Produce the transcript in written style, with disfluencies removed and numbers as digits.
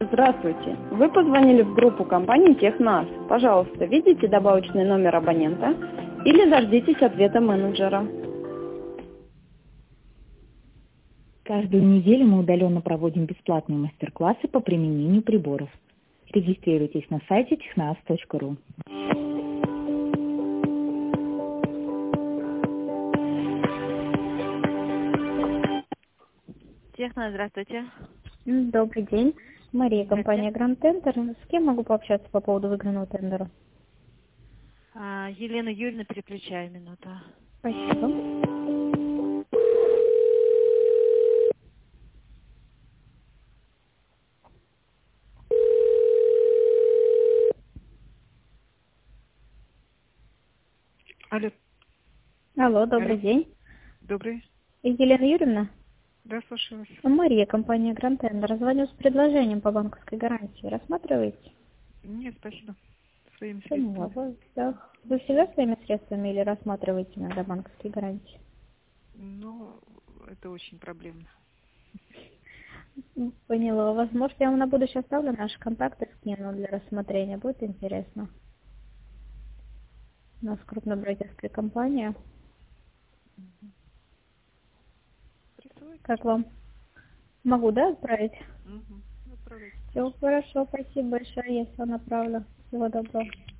Здравствуйте. Вы позвонили в группу компании Технас. Пожалуйста, введите добавочный номер абонента или дождитесь ответа менеджера. Каждую неделю мы удаленно проводим бесплатные мастер-классы по применению приборов. Регистрируйтесь на сайте technas.ru. Техно, здравствуйте. Добрый день. Мария, Здравствуйте. компания Grand Tender. С кем могу пообщаться по поводу выигранного тендера? Елена Юрьевна, переключаю минуту. Спасибо. Алло, Алло, добрый Алло. день. добрый. Елена Юрьевна? Да, слушаю вас. Мария, компания Grand Tender. Звоню с предложением по банковской гарантии. Рассматриваете? Нет, спасибо. Своими Поняла. средствами. Вы всегда своими средствами или рассматриваете иногда банковские гарантии? Но это очень проблемно. Поняла. Возможно, я вам на будущее оставлю наши контакты, скину для рассмотрения. Будет интересно. У нас крупноброкерская компания. Присылайте. Как вам? Могу, да, отправить? Отправляйте. Все хорошо, спасибо большое, я все направлю. Всего доброго.